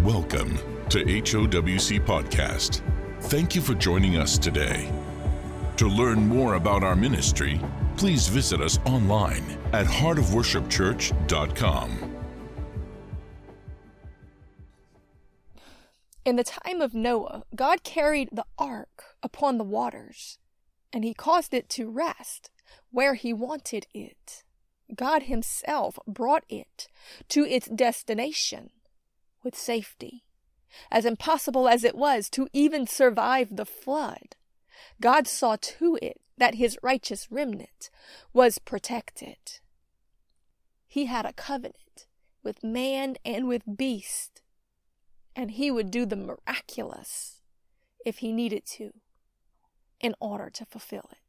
Welcome to HOWC Podcast. Thank you for joining us today. To learn more about our ministry, please visit us online at heartofworshipchurch.com. In the time of Noah, God carried the ark upon the waters, and he caused it to rest where he wanted it. God himself brought it to its destination with safety. As impossible as it was to even survive the flood, God saw to it that his righteous remnant was protected. He had a covenant with man and with beast, and he would do the miraculous if he needed to in order to fulfill it.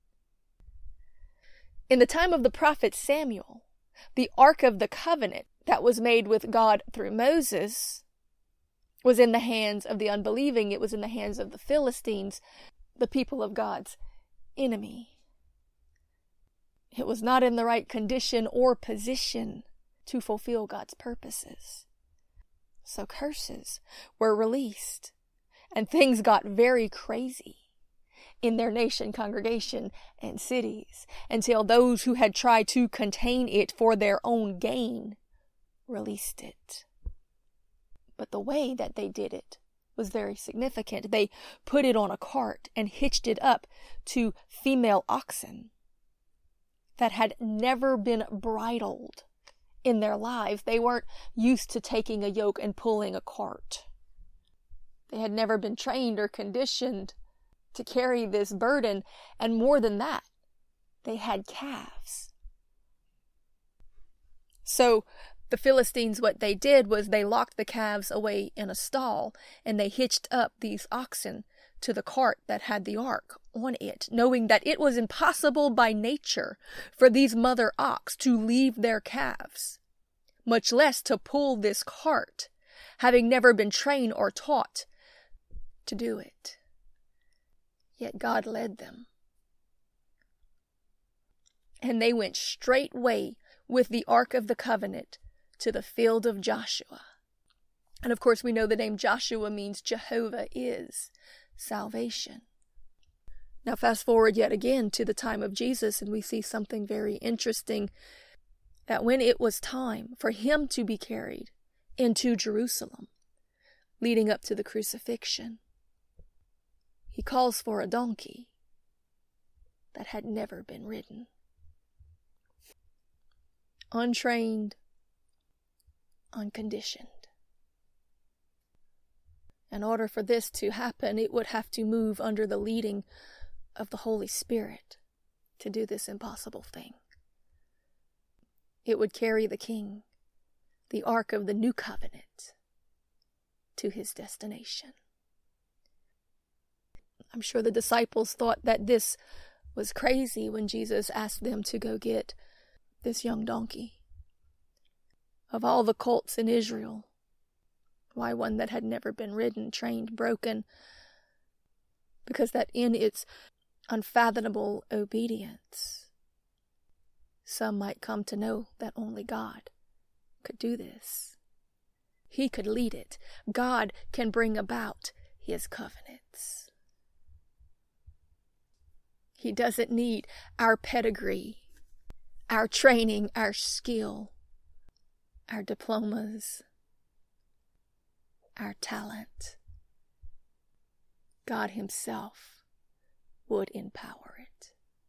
In the time of the prophet Samuel, the Ark of the Covenant that was made with God through Moses was in the hands of the unbelieving. It was in the hands of the Philistines, the people of God's enemy. It was not in the right condition or position to fulfill God's purposes. So curses were released, and things got very crazy in their nation, congregation, and cities, until those who had tried to contain it for their own gain released it. But the way that they did it was very significant. They put it on a cart and hitched it up to female oxen that had never been bridled in their lives. They weren't used to taking a yoke and pulling a cart. They had never been trained or conditioned to carry this burden, and more than that, they had calves. So the Philistines, what they did was they locked the calves away in a stall, and they hitched up these oxen to the cart that had the ark on it, knowing that it was impossible by nature for these mother ox to leave their calves, much less to pull this cart, having never been trained or taught to do it. Yet God led them. And they went straightway with the Ark of the Covenant to the field of Joshua. And of course we know the name Joshua means Jehovah is salvation. Now fast forward yet again to the time of Jesus, and we see something very interesting, that when it was time for him to be carried into Jerusalem, leading up to the crucifixion, he calls for a donkey that had never been ridden. Untrained, unconditioned. In order for this to happen, it would have to move under the leading of the Holy Spirit to do this impossible thing. It would carry the King, the Ark of the New Covenant, to his destination. I'm sure the disciples thought that this was crazy when Jesus asked them to go get this young donkey. Of all the colts in Israel, why one that had never been ridden, trained, broken? Because that in its unfathomable obedience, some might come to know that only God could do this. He could lead it. God can bring about his covenants. He doesn't need our pedigree, our training, our skill, our diplomas, our talent. God himself would empower it.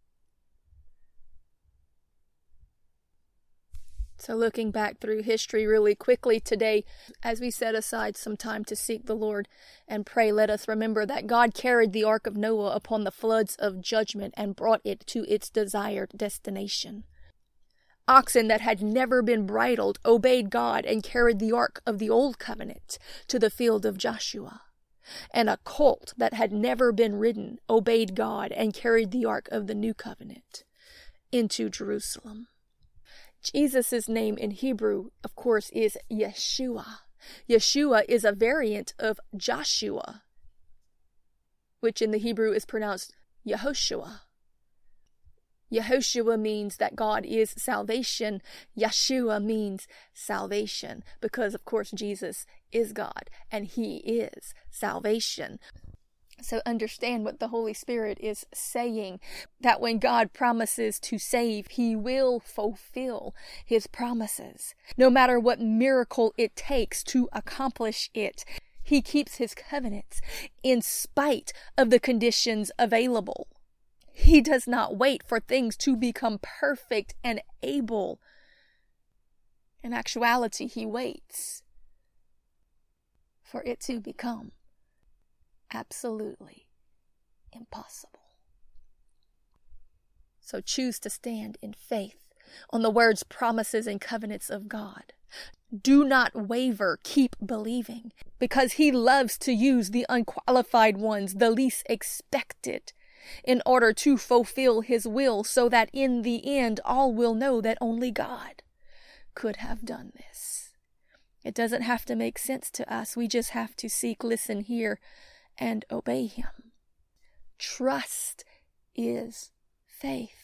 So looking back through history really quickly today, as we set aside some time to seek the Lord and pray, let us remember that God carried the Ark of Noah upon the floods of judgment and brought it to its desired destination. Oxen that had never been bridled obeyed God and carried the Ark of the Old Covenant to the field of Joshua. And a colt that had never been ridden obeyed God and carried the Ark of the New Covenant into Jerusalem. Jesus' name in Hebrew, of course, is Yeshua. Yeshua is a variant of Joshua, which in the Hebrew is pronounced Yehoshua. Yehoshua means that God is salvation. Yeshua means salvation, because of course Jesus is God and he is salvation. So understand what the Holy Spirit is saying, that when God promises to save, he will fulfill his promises. No matter what miracle it takes to accomplish it, he keeps his covenants in spite of the conditions available. He does not wait for things to become perfect and able. In actuality, he waits for it to become absolutely impossible. So choose to stand in faith on the words, promises, and covenants of God. Do not waver, keep believing, because he loves to use the unqualified ones, the least expected, in order to fulfill his will, so that in the end all will know that only God could have done this. It doesn't have to make sense to us. We just have to seek, listen, hear, and obey him. Trust is faith.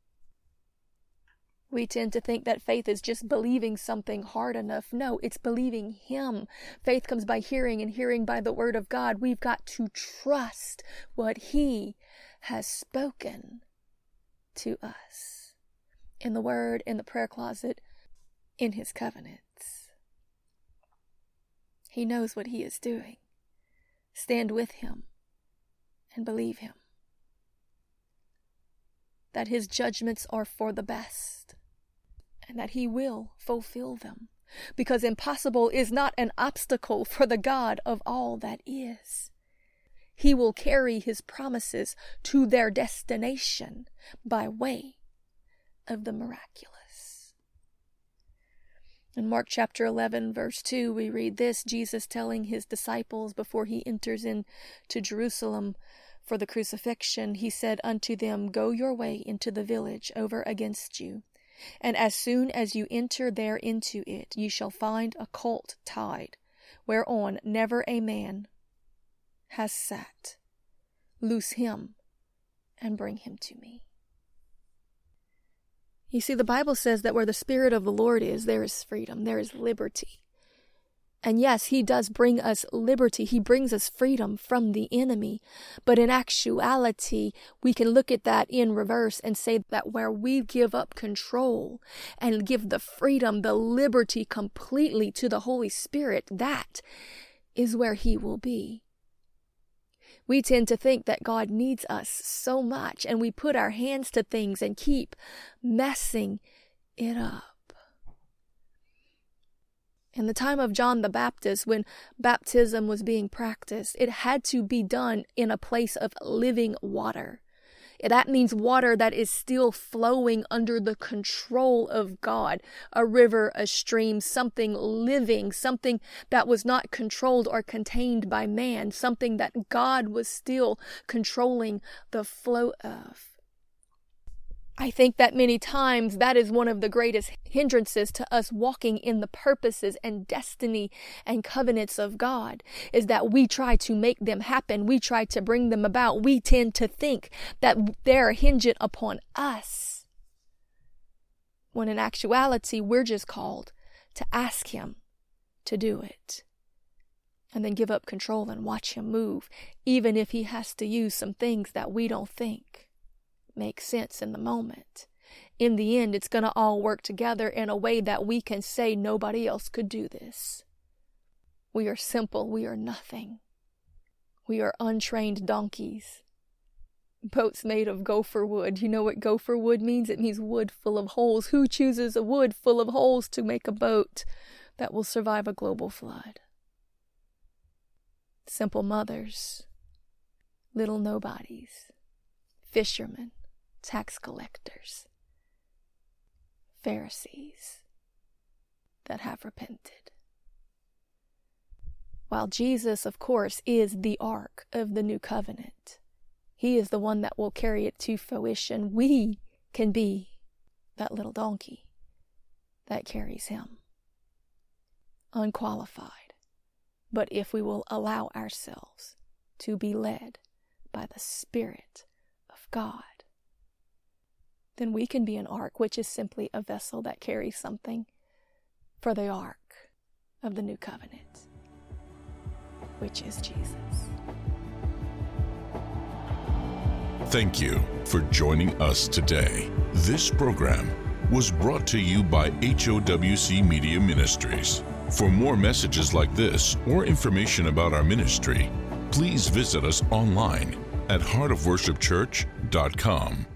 We tend to think that faith is just believing something hard enough. No, it's believing him. Faith comes by hearing, and hearing by the word of God. We've got to trust what he has spoken to us in the word, in the prayer closet, in his covenants. He knows what he is doing. Stand with him and believe him, that his judgments are for the best and that he will fulfill them, because impossible is not an obstacle for the God of all that is. He will carry his promises to their destination by way of the miraculous. In Mark chapter 11, verse 2, we read this, Jesus telling his disciples before he enters into Jerusalem for the crucifixion, he said unto them, Go your way into the village over against you, and as soon as you enter there into it, you shall find a colt tied, whereon never a man has sat. Loose him and bring him to me. You see, the Bible says that where the Spirit of the Lord is, there is freedom, there is liberty. And yes, he does bring us liberty. He brings us freedom from the enemy. But in actuality, we can look at that in reverse and say that where we give up control and give the freedom, the liberty completely to the Holy Spirit, that is where he will be. We tend to think that God needs us so much, and we put our hands to things and keep messing it up. In the time of John the Baptist, when baptism was being practiced, it had to be done in a place of living water. That means water that is still flowing under the control of God. A river, a stream, something living, something that was not controlled or contained by man, something that God was still controlling the flow of. I think that many times that is one of the greatest hindrances to us walking in the purposes and destiny and covenants of God, is that we try to make them happen. We try to bring them about. We tend to think that they're hinged upon us, when in actuality, we're just called to ask him to do it, and then give up control and watch him move, even if he has to use some things that we don't think make sense in the moment. In the end, it's going to all work together in a way that we can say nobody else could do this. We are simple. We are nothing. We are untrained donkeys. Boats made of gopher wood. You know what gopher wood means? It means wood full of holes. Who chooses a wood full of holes to make a boat that will survive a global flood? Simple mothers, little nobodies, fishermen, tax collectors, Pharisees that have repented. While Jesus, of course, is the ark of the new covenant, he is the one that will carry it to fruition. We can be that little donkey that carries him, unqualified. But if we will allow ourselves to be led by the Spirit of God, then we can be an ark, which is simply a vessel that carries something for the ark of the new covenant, which is Jesus. Thank you for joining us today. This program was brought to you by HOWC Media Ministries. For more messages like this or information about our ministry, please visit us online at heartofworshipchurch.com.